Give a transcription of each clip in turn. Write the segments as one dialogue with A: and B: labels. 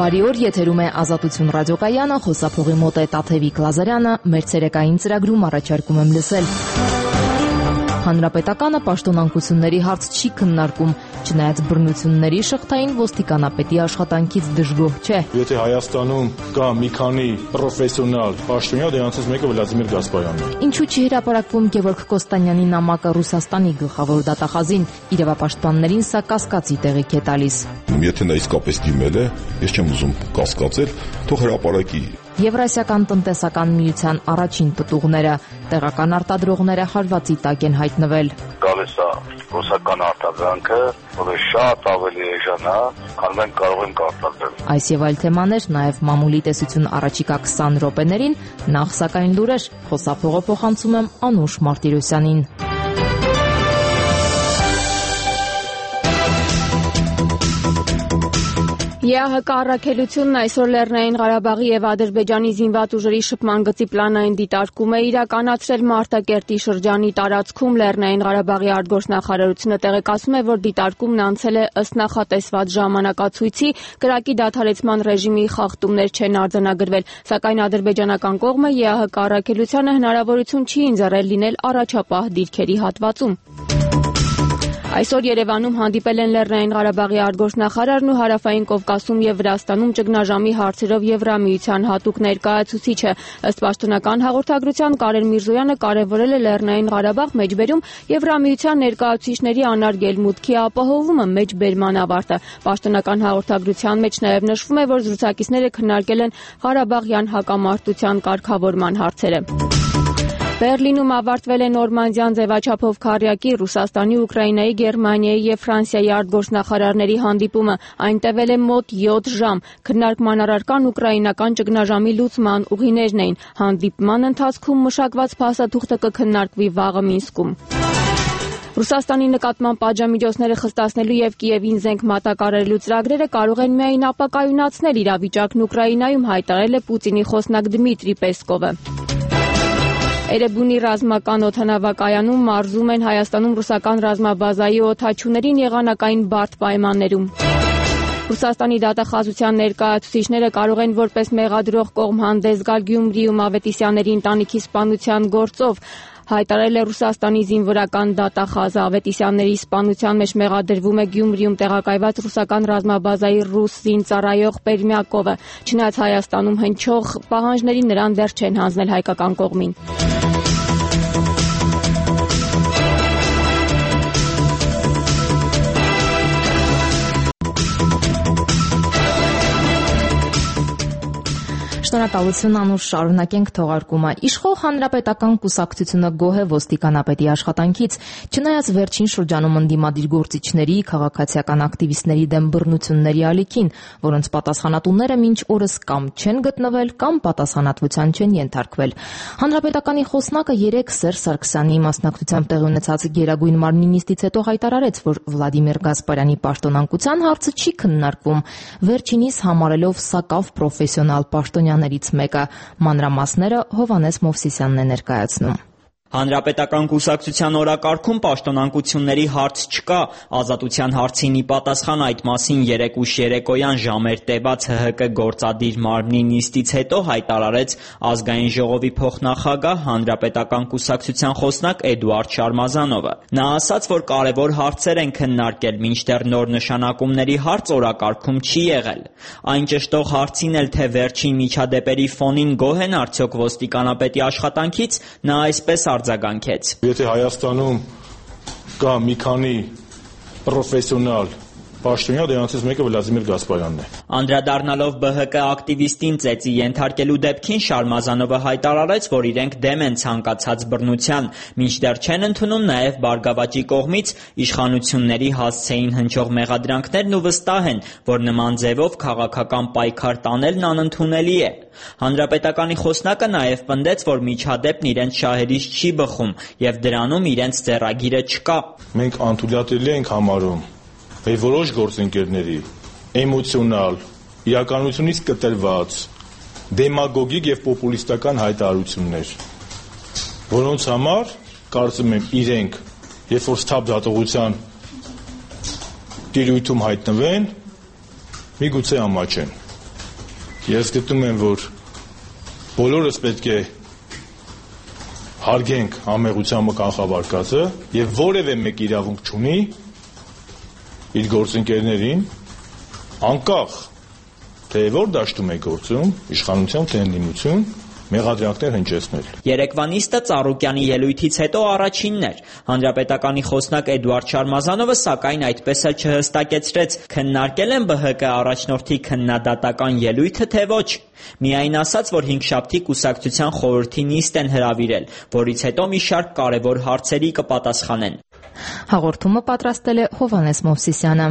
A: Բարի օր, եթերում է Ազատություն ռադիոկայանը, խոսափողի մոտ է Տաթևիկ Լազարյանը, մեր ցերեկային ծրագրում առաջարկում եմ լսել։ Հանրապետականը պաշտոնանկությունների հարց չի քննարկում, չնայած բռնությունների շղթային ոստիկանապետի աշխատանքից դժգոհ չէ։
B: Եթե Հայաստանում կա մի քանի պրոֆեսիոնալ պաշտոնյա, դրանցից մեկը Վլադիմիր Գասպարյանն է։
A: Ինչու չի հրապարակվում Գևորգ Կոստանյանի նամակը Ռուսաստանի գլխավոր դատախազին, իրավապաշտպաններին սա կասկածի տեղիք է տալիս։
C: Եթե նա իսկապես դիմել է, ես չեմ ուզում կասկածել, թող հրապարակի։
A: Եվրասիական տնտեսական միության առաջին պտուղները, տեղական արտադրողները հարվածի տակ են հայտնվել։
D: Գալիս է ռուսական արտադրանքը, որը շատ ավելի էժան է, քան մենք կարող ենք արտադրել։
A: Այս եւ այլ թեմաներ, նաեւ մամուլի տեսություն առաջիկա 20 րոպեներին, նախ սակայն լուրեր, խոսափողը փոխանցում եմ Անուշ Մարտիրոսյանին։
E: ԵԱՀԿ առաքելությունն այսօր Լեռնային Ղարաբաղի եւ Ադրբեջանի զինված ուժերի շփման գծի պլանային դիտարկում է իրականացրել Մարտակերտի շրջանի տարածքում։ Լեռնային Ղարաբաղի արտգործնախարարությունը տեղեկացնում է, որ դիտարկումն անցել է ըստ նախատեսված ժամանակացույցի, կրակի դադարեցման ռեժիմի խախտումներ չեն արձանագրվել, սակայն ադրբեջանական կողմը ԵԱՀԿ առաքելությանը հնարավորություն չի ընձեռել լինել առաջապահ դիրքերի հատվածում։ Այսօր Երևանում հանդիպել են Լեռնային Ղարաբաղի արտգործնախարարն ու Հարավային Կովկասում եւ Վրաստանում ճգնաժամի հարցերով Եվրամիության հատուկ ներկայացուցիչը։ Ըստ պաշտոնական հաղորդագրության Կարեն Միրզոյանը կարևորել է Լեռնային Ղարաբաղ մեջբերում Եվրամիության ներկայացուցիչների անարգել մուտքի ապահովումը մեջբերման ավարտը։ Պաշտոնական հաղորդագրության մեջ նաեւ նշվում է, որ զրուցակիցները քննարկել են Ղարաբաղյան հակամարտության կարգավորման հարցերը։ Բերլինում ավարտվել է Նորմանդիան ձևաչափով քառյակի Ռուսաստանի, Ուկրաինայի, Գերմանիայի եւ Ֆրանսիայի արտգործնախարարների հանդիպումը։ Այն տևել է մոտ 7 ժամ։ Քննարկման առարկան ուկրաինական ճգնաժամի լուծման ուղիներն էին։ Հանդիպման ընթացքում մշակված փաստաթուղթը կքննարկվի վաղը Մինսկում։ Ռուսաստանի նկատմամբ պատժամիջոցները խստացնելու եւ Կիևին զենք մատակարարելու ծրագրերը կարող են միայն ապակայունացնել իրավիճակն Ուկրաինայում, հայտարարել է Պուտինի խոսնակ Դմիտրի Պեսկովը։ Էրեբունի ռազմական օդանավակայանում մարզում են Հայաստանում ռուսական ռազմաբազայի օդաչուներին եղանակային բարդ պայմաններում։ Ռուսաստանի դատախազության ներկայացուցիչները կարող են որպես մեղադրող կողմ հանդես գալ Գյումրիում Ավետիսյանների ընտանիքի սպանության գործով, հայտարարել է Ռուսաստանի զինվորական դատախազը։ Ավետիսյանների սպանության մեջ մեղադրվում է Գյումրիում տեղակայված ռուսական ռազմաբազայի ռուս զինծառայող Պերմյակովը։ Չնայած Հայաստանում հնչող պահանջների նրան դեռ չեն հանձնել հայկական կողմին։
A: Շնորհակալություն Անուշ, շարունակենք թողարկումը։ Իշխող հանրապետական կուսակցությունը գոհ է ոստիկանապետի աշխատանքից, չնայած վերջին շրջանում ընդդիմադիր գործիչների, քաղաքացիական ակտիվիստների դեմ բռնությունների ալիքին, որոնց պատասխանատուները մինչ օրս կամ չեն գտնվել, կամ պատասխանատվության չեն ենթարկվել։ Հանրապետականի խոսնակը 3 Սերժ Սարգսյանի մասնակցությամբ տեղի ունեցած Գերագույն մարմնի նիստից հետո հայտարարեց, որ Վլադիմիր Գասպարյանի պաշտոնանկության հարցը չի քննարկվում, վերջինիս համարելով սակավ պրոֆեսիոնալ պաշտոնյաներից մեկը։ Մանրամասները Հովհաննես Մովսիսյանն է ներկայացնում։
F: Հանրապետական կուսակցության օրակարգում պաշտոնանկությունների հարց չկա, ազատության հարցին ի պատասխան այդ մասին երեկ ուշ երեկոյան ժամեր տևած ՀՀԿ գործադիր մարմնի նիստից հետո հայտարարեց Ազգային ժողովի փոխնախագահ Հանրապետական կուսակցության խոսնակ Էդուարդ Շարմազանովը։ Նա ասաց, որ կարևոր հարցեր են քննարկել, մինչդեռ նոր նշանակումների հարց օրակարգում չի եղել։ Այն ճշտող հարցին էլ, թե վերջին միջադեպերի ֆոնին գոհ են արդյոք ոստիկանապետի աշխատանքից, նա այսպես արձագանքեց։
B: Եթե Հայաստանում կա մի քանի պրոֆեսիոնալ պաշտոնյա, դրանցից մեկը Վլադիմիր Գասպարյանն է։
F: Անդրադառնալով ԲՀԿ ակտիվիստին ծեծի ենթարկելու դեպքին Շարմազանովը հայտարարեց, որ իրենք դեմ են ցանկացած բռնության, մինչդեռ չեն ընդունում նաև Բարգավաճի կողմից իշխանությունների հասցեին հնչող մեղադրանքներն ու վստահ են, որ նման ձևով քաղաքական պայքար տանելն անընդունելի է։ Հանրապետականի խոսնակը նաև պնդեց, որ միջադեպն իրենց շահերից չի բխում եւ դրանում իրենց ձեռագիրը չկա։
B: Մենք անթույլատրելի ենք համարում մեր որոշ գործընկերների էմոցիոնալ, իրականությունից կտրված, դեմագոգիկ եւ պոպուլիստական հայտարարություններ, որոնց համար կարծում եմ իրենք, երբ որ սթափ դատողության տիրույթում հայտնվեն, միգուցե ամաչեն։ Ես գտնում եմ, որ բոլորս պետք է հարգենք համեղությամբ կանխավարկածը եւ որևէ մեկ իրավունք չունի իր գործընկերներին անկախ թե որ դաշտում է գործում, իշխանություն թե ընդդիմություն, մեղադրանքներ հնչեցնել։
F: Երեկվա նիստը Ծառուկյանի ելույթից հետո առաջինն էր։ Հանրապետականի խոսնակ Էդուարդ Շարմազանովը սակայն այդպես էլ չհստակեցրեց, քննարկել են ԲՀԿ առաջնորդի քննադատական ելույթը թե ոչ։ Միայն ասաց, որ հինգշաբթի կուսակցության խորհրդի նիստ են հրավիրել, որից հետո մի շարք կարևոր հարցերի կպատասխանեն։
A: Հաղորդումը պատրաստել է Հովհաննես Մովսիսյանը։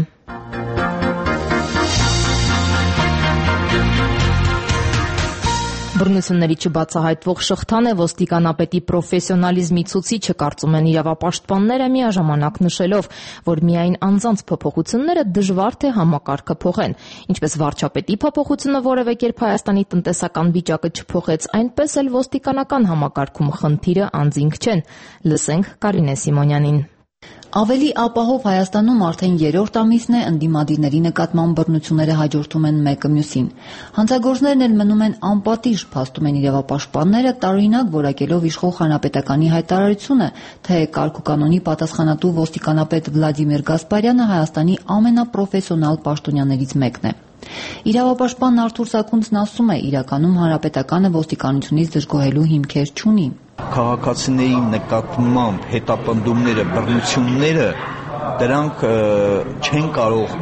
A: Բռնությունների չբացահայտվող շղթան է ոստիկանապետի պրոֆեսիոնալիզմի ցուցիչը, կարծում են իրավապաշտպանները, միաժամանակ նշելով, որ միայն անձանց փոփոխությունները դժվար թե համակարգը փոխեն։ Ինչպես վարչապետի փոփոխությունը որևէ կերպ Հայաստանի տնտեսական վիճակը չփոխեց, այնպես էլ ոստիկանական համակարգում խնդիրը անձինք չեն։ Լսենք Կարինե Սիմոնյանին։
G: Ավելի ապահով Հայաստանում արդեն 3-րդ ամիսն է ընդդիմադիրների նկատմամբ բռնությունները հաջորդում են մեկը մյուսին։ Հանցագործներն էլ մնում են անպատիժ, փաստում են իրավապաշտպանները, տարօրինակ որակելով իշխող հանրապետականի հայտարարությունը, թե կարգ ու կանոնի պատասխանատու ոստիկանապետ Վլադիմիր Գասպարյանը Հայաստանի ամենապրոֆեսիոնալ պաշտոնյաներից մեկն է։ Իրավապաշտպան Արթուր Սաքունցն ասում է, իրականում հանրապետականը ոստիկանությունից դժգոհելու հիմքեր չունի։
H: Քաղաքացիների նկատմամբ հետապնդումները, բռնությունները դրանք չեն կարող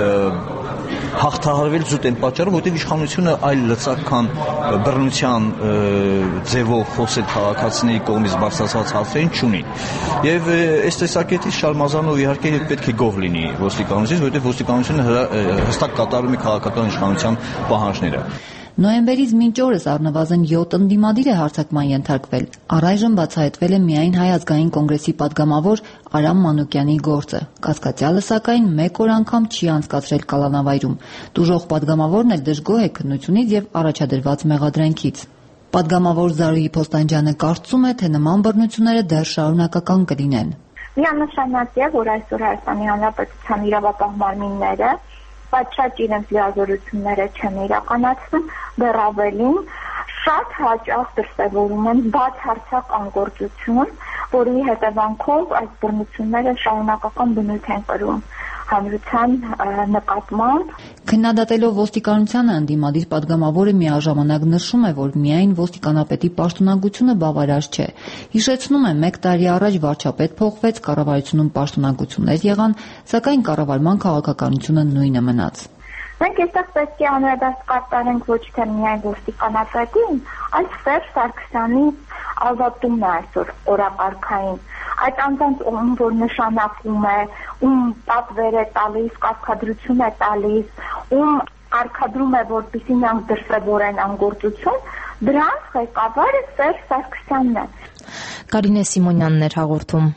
H: հաղթահարվել զուտ այն պատճառով, որտեղ իշխանությունը այլ լծակ քան բռնության ձևով խոսել քաղաքացիների կողմից բարձրացված հարցերին չունի։ Եվ այս տեսակետից Շարմազանով իհարկե պետք է գոհ լինի ոստիկանությունից, որտեղ ոստիկանությունը հստակ կատարում է քաղաքական իշխանության պահանջները։
G: Նոյեմբերից մինչ օրս առնվազն 7 ընդդիմադիր է հարձակման ենթարկվել։ Առայժմ բացահայտվել է միայն Հայ ազգային կոնգրեսի падգամավոր Արամ Մանուկյանի գործը։ Կասկածյալը սակայն մեկ օր անգամ չի անցկացրել կալանավայրում։ Տուժող падգամավորն էլ դժգոհ է քննությունից եւ առաջադրված մեղադրանքից։ Падգամավոր Զարուհի Փոստանջյանը կարծում է, թե նման բռնությունները դեռ շարունակական կլինեն։
I: Միանշանակ է, որ այսօր Հայաստանի Հանրապետության իրավապահ մարմինները պատշաճ իրենց լիազորությունները չեն իրականացնում, դեռ ավելին շատ հաճախ դրսևորում են բացարձակ անգործություն, որի հետևանքով այս բռնությունները շարունակական բնույթ են կրում հանրության նկատմամբ։
G: Քննադատելով ոստիկանությանը ընդդիմադիր падգամավորը միաժամանակ նշում է, որ միայն ոստիկանապետի պաշտոնանկությունը բավարար չէ։ Հիշեցնում է, 1 տարի առաջ վարչապետ փոխվեց, կառավարությունում պաշտոնանկություններ եղան, սակայն կառավարման քաղաքականությունը նույնը մնաց։
I: Մենք այստեղ պետք է անդրադարձ կատարենք ոչ թե միայն ոստիկանապետին, այլ Սերժ Սարգսյանի ազատումն է այսօր օրակարգային։ Այդ անձանց որ նշանակում է, ում պատվեր է տալիս, կարգադրություն է տալիս, ում արկադրում է, որպեսզի նրանք դրսևորեն անգործություն, դրանց ղեկավարը Սերժ Սարգսյանն է։
A: Կարինե Սիմոնյանն էր հաղորդում։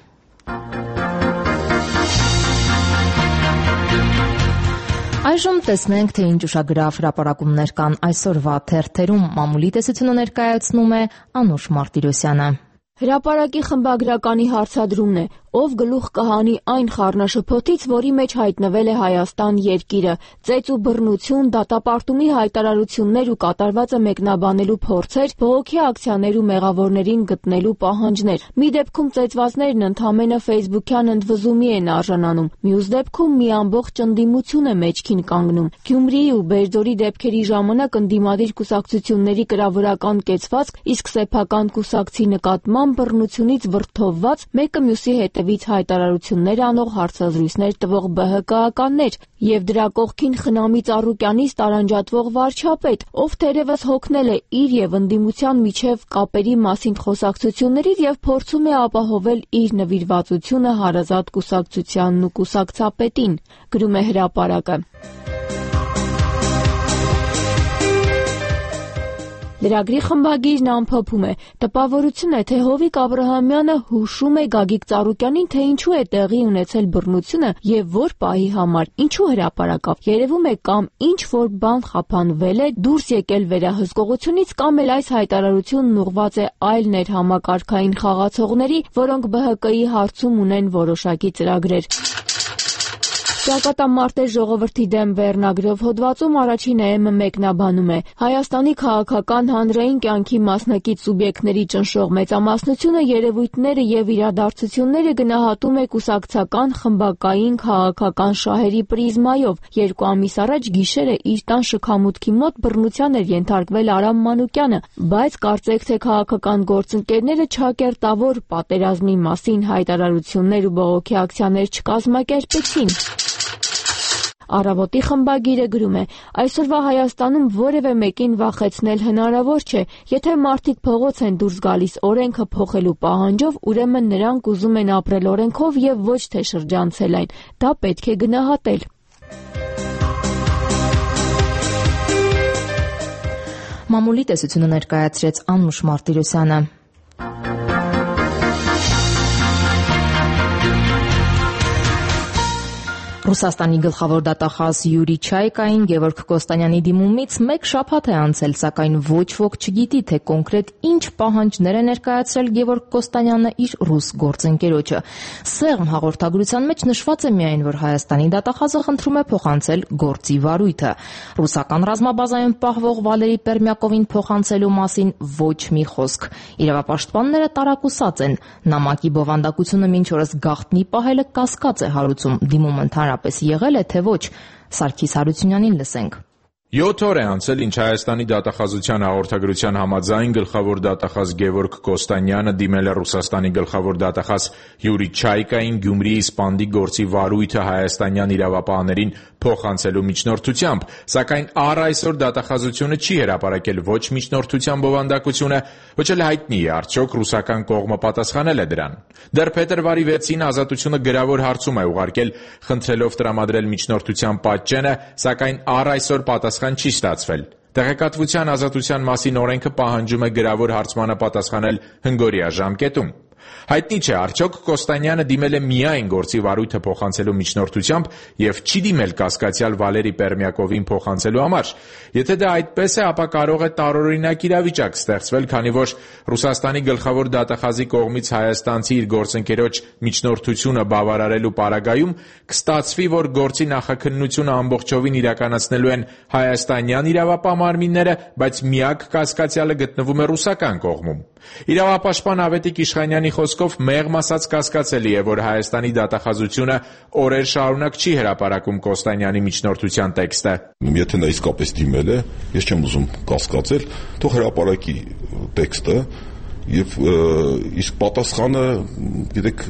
A: Այժմ տեսնենք, թե ինչ ուշագրավ հրապարակումներ կան այսօրվա թերթերում։ Մամուլի տեսությունը ներկայացնում է Անուշ Մարտիրոսյանը։
E: Հրապարակի խմբագրականի հարցադրումն է. ով գլուխ կհանի այն խառնաշփոթից, որի մեջ հայտնվել է Հայաստան երկիրը, ծեծ ու բռնություն, դատապարտումի հայտարարություններ ու կատարվածը մեկնաբանելու փորձեր, բողոքի ակցիաներ ու մեղավորներին գտնելու պահանջներ։ Մի դեպքում ծեծվածներն ընդամենը ֆեյսբուքյան ընդվզումի են արժանանում, մյուս դեպքում մի ամբողջ ընդդիմություն է մեջքին կանգնում։ Գյումրիի ու Բերձորի դեպքերի ժամանակ ընդդիմադիր կուսակցությունների կրավորական կեցվածք, իսկ սեփական կուսակցի նկատմամբ բռնությունից վրդովված մեկը մյուսի հետ հայտարարություններ անող հարցազրույցներ տվող ԲՀԿ-ականներ եւ դրա կողքին խնամի Ծառուկյանից տարանջատվող վարչապետ, ով թերևս հոգնել է իր եւ ընդդիմության միջև կապերի մասին խոսակցություններից եւ փորձում է ապահովել իր նվիրվածությունը հարազատ կուսակցությանն ու կուսակցապետին, գրում է հրապարակը։ Լրագրի խմբագիրն ամփոփում է. տպավորություն է, թե Հովիկ Աբրահամյանը հուշում է Գագիկ Ծառուկյանին, թե ինչու է տեղի ունեցել բռնությունը եւ որ պահի համար, ինչու հրապարակավ։ Երևում է կամ ինչ որ բան խափանվել է, դուրս եկել վերահսկողությունից, կամ էլ այս հայտարարությունն ուղղված է այլ ներհամակարգային խաղացողների, որոնք ԲՀԿ-ի հարցում ունեն որոշակի ծրագրեր։ Ճակատամարտեր ժողովրդի դեմ վերնագրով հոդվածում առաջին ԵՄ մեկնաբանում է. Հայաստանի քաղաքական հանրային կյանքի մասնակից սուբյեկտների ճնշող մեծամասնությունը երևույթները եւ իրադարձությունները գնահատում է կուսակցական, խմբակային, քաղաքական շահերի պրիզմայով։ 2 ամիս առաջ գիշերը իր տան շքամուտքի մոտ բռնության էր ենթարկվել Արամ Մանուկյանը, բայց կարծեք թե քաղաքական գործընկերները չակերտավոր պատերազմի մասին հայտարարություններ ու բողոքի ակցիաներ չկազմակերպեցին։ Առավոտի խմբագիրը գրում է. այսօրվա Հայաստանում որևէ մեկին վախեցնել հնարավոր չէ, եթե մարդիկ փողոց են դուրս գալիս օրենքը փոխելու պահանջով, ուրեմն նրանք ուզում են ապրել օրենքով եւ ոչ թե շրջանցել այն։ Դա պետք է գնահատել։
A: Մամուլի տեսությունը ներկայացրեց Անուշ Մարտիրոսյանը։ Ռուսաստանի գլխավոր դատախազ Յուրի Չայկային Գևորգ Կոստանյանի դիմումից 1 շաբաթ է անցել, սակայն ոչ ոք չգիտի, թե կոնկրետ ինչ պահանջներ է ներկայացրել Գևորգ Կոստանյանը իր ռուս գործընկերոջը։ Սեղմ հաղորդագրության մեջ նշված է միայն, որ Հայաստանի դատախազը խնդրում է փոխանցել գործի վարույթը։ Ռուսական ռազմաբազայում պահվող Վալերի Պերմյակովին փոխանցելու մասին ոչ մի խոսք։ Իրավապաշտպանները տարակուսած են։ Նամակի բովանդակությունը մինչ օրս գաղտնի պահելը կասկած է հարուցում։ Դիմումը պես եղել է, թե ոչ, Սարգիս Հարությունյանին լսենք։
J: 7 օր է անցել, ինչ Հայաստանի դատախազության հաղորդագրության համաձայն գլխավոր դատախազ Գևորգ Կոստանյանը դիմել է Ռուսաստանի գլխավոր դատախազ Յուրի Չայկային Գյումրիի սպանդի գործի վարույթը հայաստանյան իրավապահներին փոխանցելու միջնորդությամբ, սակայն առ այսօր դատախազությունը չի հրապարակել ոչ միջնորդության բովանդակությունը, ոչ էլ հայտնի է արդյոք ռուսական կողմը պատասխանել է դրան։ Դեռ փետրվարի 6-ին Ազատությունը գրավոր հարցում է ուղարկել, խնդրելով տրամադրել միջնորդության պատճենը, սակայն առ այսօր պատասխան չի ստացվել։ Տեղեկատվության ազատության մասին օրենքը պահանջում է գրավոր հարցմանը պատասխանել հնգօրյա ժամկետում։ Հայտնի չէ, արդյոք Կոստանյանը դիմել է միայն գործի վարույթը փոխանցելու միջնորդությամբ եւ չի դիմել կասկածյալ Վալերի Պերմյակովին փոխանցելու համար։ Եթե դա այդպես է, ապա կարող է տարօրինակ իրավիճակ ստեղծվել, քանի որ Ռուսաստանի գլխավոր դատախազի կողմից հայաստանցի իր գործընկերոջ միջնորդությունը բավարարելու պարագայում կստացվի, որ գործի նախաքննությունը ամբողջովին իրականացնելու են հայաստանյան իրավապահ մարմինները, բայց միակ կասկածյալը գտնվում է ռուսական կողմում։ Իրավապաշտպան Ավետիք Իշխանյանի խոսքով մեղմ ասած կասկածելի է, որ Հայաստանի դատախազությունը օրեր շարունակ չի հրապարակում Կոստանյանի միջնորդության տեքստը։
C: Եթե նա իսկապես դիմել է, ես չեմ ուզում կասկածել, թող հրապարակի տեքստը եւ իսկ պատասխանը, գիտեք,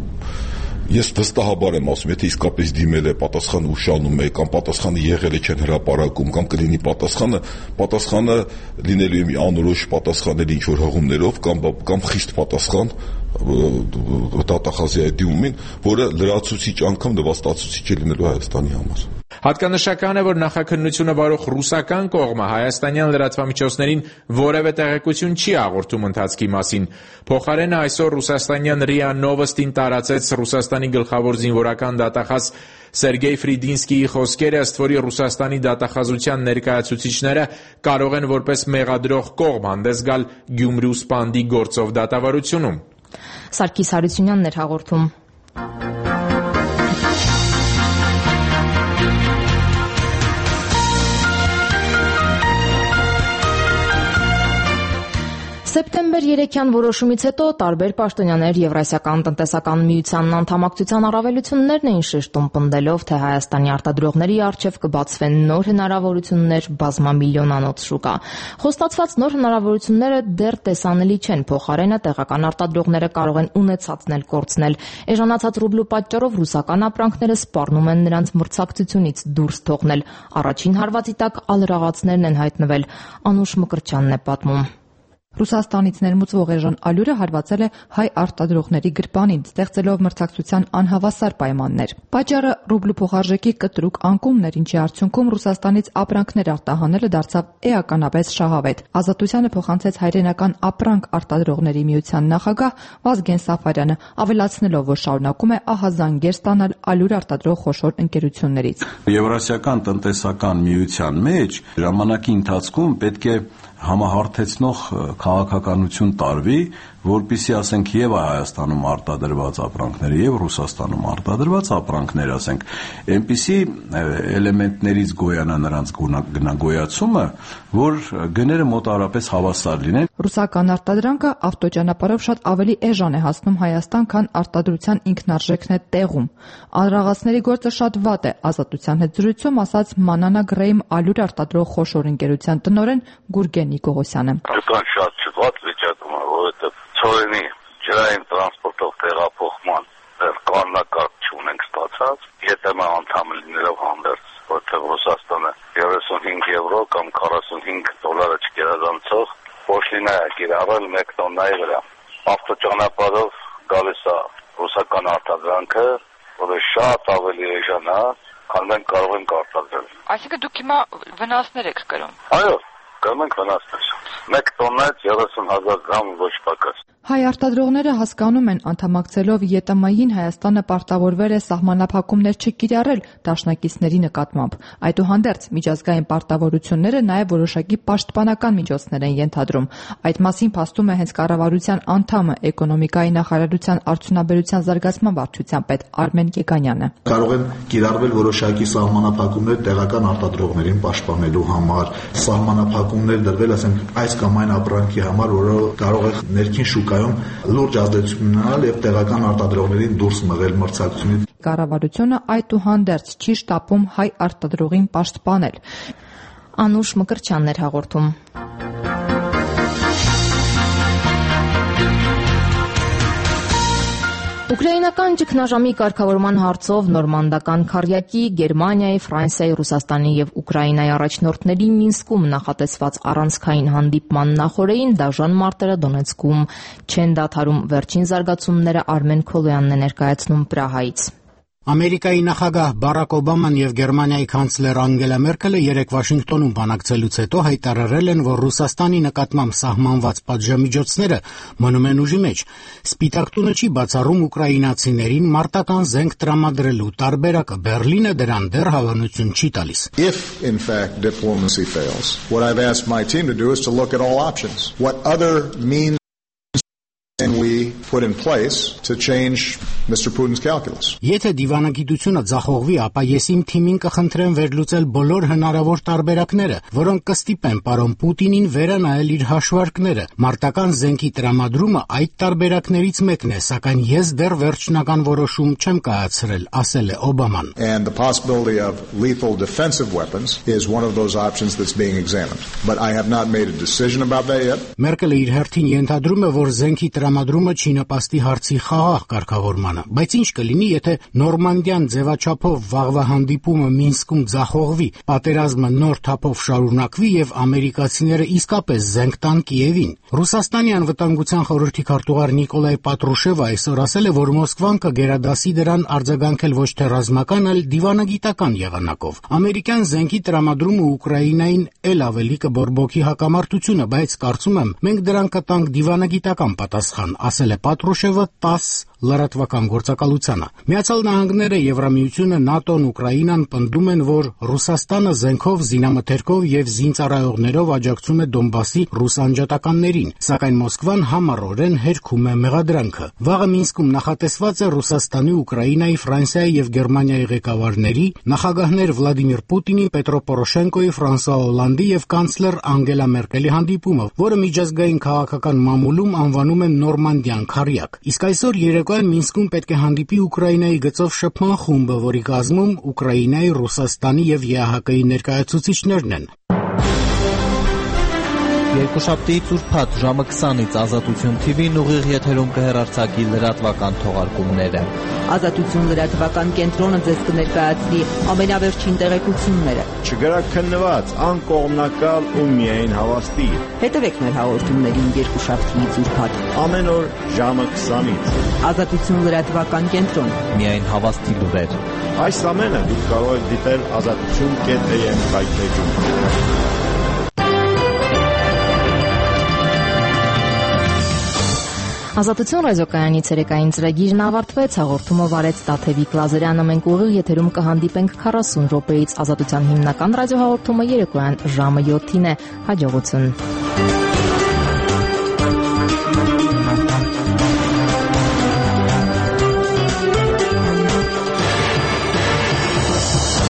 C: ես վստահաբար եմ ասում, եթե իսկապես դիմել է, պատասխանը ուշանում է, կամ պատասխանը եղել է չեն հրապարակում, կամ կլինի պատասխանը լինելու է մի անորոշ պատասխաների ինչ-որ հղումներով, կամ խիստ պատասխան դատախազի այդ դիմումին, որը լրացուցիչ անգամ նվաստացուցիչ է լինելու Հայաստանի համար։
J: Հատկանշական է, որ նախաքննությունը վարող ռուսական կողմը հայաստանյան լրատվամիջոցներին որևէ տեղեկություն չի հաղորդում ընթացքի մասին։ Փոխարենը այսօր ռուսաստանյան ՌԻԱ Նովոստին տարածեց Ռուսաստանի գլխավոր զինվորական դատախազ Սերգեյ Ֆրիդինսկիի խոսքերը, ըստ որի Ռուսաստանի դատախազության ներկայացուցիչները կարող են որպես մեղադրող կողմ հանդես գալ Գյումրու սպանդի գործով դատավարությունում։
A: Սարգիս Հարությունյանն էր հաղորդում։ Սեպտեմբեր 3-յան որոշումից հետո տարբեր պաշտոնյաներ Եվրասիական տնտեսական միությանն անդամակցության առավելություններն էին շեշտում, պնդելով, թե Հայաստանի արտադրողների առջև կբացվեն նոր հնարավորություններ, բազմամիլիոնանոց շուկա։ Խոստացված նոր հնարավորությունները դեռ տեսանելի չեն, փոխարենը տեղական արտադրողները կարող են ունեցածն էլ կորցնել։ Էժանացած ռուբլու պատճառով ռուսական ապրանքները սպառնում են նրանց մրցակցությունից դուրս թողնել։ Առաջին հարվածի տակ ալրաղացներն են հայտնվել։ Անուշ Մկրտչյանն է պատմում։
K: Ռուսաստանից ներմուծվող էժան ալյուրը հարվածել է հայ արտադրողների գրպանին, ստեղծելով մրցակցության անհավասար պայմաններ։ Պատճառը ռուբլու փոխարժեքի կտրուկ անկումն էր, ինչի արդյունքում Ռուսաստանից ապրանքներ արտահանելը դարձավ էականապես շահավետ։ Ազատությանը փոխանցեց հայրենական ապրանք արտադրողների միության նախագահ Վազգեն Սաֆարյանը, ավելացնելով, որ շարունակում է ահազանգեր ստանալ ալյուր արտադրող խոշոր ընկերություններից։
L: Եվրասիական տնտեսական միության մեջ ժամանակի ընթացքում պետք է համահարթեցնող քաղաքականություն տարվի, որպեսզի ասենք եւ Հայաստանում արտադրված ապրանքները եւ Ռուսաստանում արտադրված ապրանքները, ասենք, այնպիսի էլեմենտներից գոյանա նրանց գնագոյացումը, որ գները մոտավորապես հավասար լինեն։
K: Ռուսական արտադրանքը ավտոճանապարհով շատ ավելի էժան է հասնում Հայաստան, քան արտադրության ինքնարժեքն է տեղում։ Ալրաղացների գործը շատ վատ է, Ազատության հետ զրույցում ասաց Մանանա Գրեյմ ալյուր արտադրող խոշոր ընկերության տնօրեն Գուրգեն Նիկողոսյանը։
D: Դուքան շատ չված վիճակում է, որովհետև ծորենի ջրային տրանսպորտով տեղափոխման կանոնակարգ չունենք ստացած, ԵՏՄ անդամ լինելով հանդերձ, որտեղ Ռուսաստանը 35 եվրո կամ 45 դոլարը չգերազանցող Պոշլինա է կիրառել 1 տոննայի վրա։ Ավտոճանապարհով գալիս է ռուսական արտադրանքը, որը շատ ավելի էժան է, քան մենք կարող ենք արտադրել։
K: Այսինքն դուք հիմա վնասներ եք կրում։
D: Այո, կրում ենք վնասներ։ 1 տոննայից 30,000 գրամ ոչ պակաս։
K: Հայ արտադրողները հասկանում են, անդամակցելով ԵՏՄ-ին Հայաստանը պարտավորվել է սահմանափակումներ չկիրառել դաշնակիցների նկատմամբ։ Այդուհանդերձ միջազգային պարտավորությունները նաև որոշակի պաշտպանական միջոցներ են ենթադրում։ Այդ մասին փաստում է հենց կառավարության անդամը էկոնոմիկայի նախարարության արդյունաբերության զարգացման վարչության պետ Արմեն Կեկանյանը։
M: Կարող են կիրառվել որոշակի սահմանափակումներ տեղական արտադրողներին պաշտպանելու համար, սահմանափակումներ դրվել, ասենք, այս կամ այն ապրանքի համար, որը կարող է ներքին շուկա լուրջ ազդեցություն ունենալ եւ տեղական արտադրողներին դուրս մղել մրցակցությունից։
K: Կառավարությունը այդուհանդերձ չի շտապում հայ արտադրողին պաշտպանել։
A: Անուշ Մկրտչյանն էր հաղորդում։ Ուկրաինական ճգնաժամի կարգավորման հարցով նորմանդական քառյակի Գերմանիայի, Ֆրանսիայի, Ռուսաստանի եւ Ուկրաինայի առաջնորդների Մինսկում նախատեսված առանցքային հանդիպման նախօրեին դաժան մարտերը Դոնեցկում չեն դադարում։ Վերջին զարգացումները Արմեն Քոլոյանն է ներկայացնում Պրահայից։
N: Ամերիկայի նախագահ Բարակ Օբաման եւ Գերմանիայի կանցլեր Անգելա Մերկելը երեկ Վաշինգտոնում բանակցելուց հետո հայտարարել են, որ Ռուսաստանի նկատմամբ սահմանված պատժամիջոցները մնում են ուժի մեջ։ Սպիտակ տունը չի բացառում ուկրաինացիներին մարտական զենք տրամադրելու տարբերակը։ Բերլինը դրան դեռ հավանություն չի տալիս։
O: If in fact diplomacy fails, what I've asked my team to do is to look at all options. What other means can we put in place to change Mr. Putin's calculus?
N: Եթե դիվանագիտությունը ձախողվի, ապա ես իմ թիմին կխնդրեմ վերլուծել բոլոր հնարավոր տարբերակները, որոնք կստիպեն պարոն Պուտինին վերանայել իր հաշվարկները։ Մարտական զենքի տրամադրումը այդ տարբերակներից մեկն է, սակայն ես դեռ վերջնական որոշում չեմ կայացրել, ասել է Օբաման։
O: And the possibility of lethal defensive weapons is one of those options that's being examined. But I have not made a decision about that yet.
N: Մերկելը իր հերթին ենթադրում է, որ զենքի տրամադրումը չի նպաստի հարցի խաղաղ կարգավորմանը, բայց ինչ կլինի, եթե Նորմանդյան ձևաչափով վաղվա հանդիպումը Մինսկում ձախողվի, պատերազմը նոր թափով շարունակվի եւ ամերիկացիները իսկապես զենք տան Կիևին։ Ռուսաստանի անվտանգության խորհրդի քարտուղար Նիկոլայ Պատրուշևը այսօր ասել է, որ Մոսկվան կգերադասի դրան արձագանքել ոչ թե ռազմական, այլ դիվանագիտական եղանակով։ Ամերիկյան զենքի տրամադրումը Ուկրաինային էլ ավելի կբորբոքի հակամարտությունը, բայց կարծում եմ, մենք դրան կտանք դիվանագիտական պատասխան, ասել է Պատրուշևը 10 լրատվական գործակալությանը։ Միացյալ Նահանգները, Եվրամիությունը, ՆԱՏՕ-ն, Ուկրաինան պնդում են, որ Ռուսաստանը զենքով, զինամթերքով եւ զինծառայողներով աջակցում է Դոնբասի ռուս անջատականներին, սակայն Մոսկվան համառորեն հերքում է մեղադրանքը։ Վաղը Մինսկում նախատեսված է Ռուսաստանի, Ուկրաինայի, Ֆրանսիայի եւ Գերմանիայի ղեկավարների, նախագահներ Վլադիմիր Պուտինի, Պետրո Պորոշենկոյի, Ֆրանսուଆ Օլանդի եւ կանցլեր Անգելա Մերկելի հանդիպումը, որը միջազգային քաղաքական մամուլում անվանում են Նորմանդյան քառյակ։ Իսկ այսօր երեկոյան Մինսկում պետք է հանդիպի Ուկրաինայի գծով շփման խումբը, որի կազմում Ուկրաինայի, Ռուսաստանի եւ ԵԱՀԿ-ի ներկայացուցիչներն են։
P: Երկուշաբթիից ուրբաթ ժամը 20-ից Ազատություն TV-ն ուղիղ եթերում կհեռարձակի լրատվական թողարկումները։
Q: Ազատություն լրատվական կենտրոնը ձեզ կներկայացնի ամենավերջին տեղեկությունները։
R: Չգրակ քննված, անկողմնակալ ու միայն հավաստի։
Q: Հետևեք մեր հաղորդումներին երկուշաբթիից ուրբաթ։
R: Ամեն օր ժամը 20-ից։
Q: Ազատություն լրատվական կենտրոն։
P: Միայն հավաստի լուրեր։
R: Այս ամենը դուք կարող եք դիտել azatutun.am սայթում։
A: Ազատություն ռադիոկայանի ցերեկային ծրագիրն ավարտվեց, հաղորդումը վարեց Տաթևիկ Լազարյանը, մենք ուղիղ եթերում կհանդիպենք 40 րոպեից։ Ազատության հիմնական ռադիոհաղորդումը երեկոյան ժամը 7-ին է։ Հաջողություն։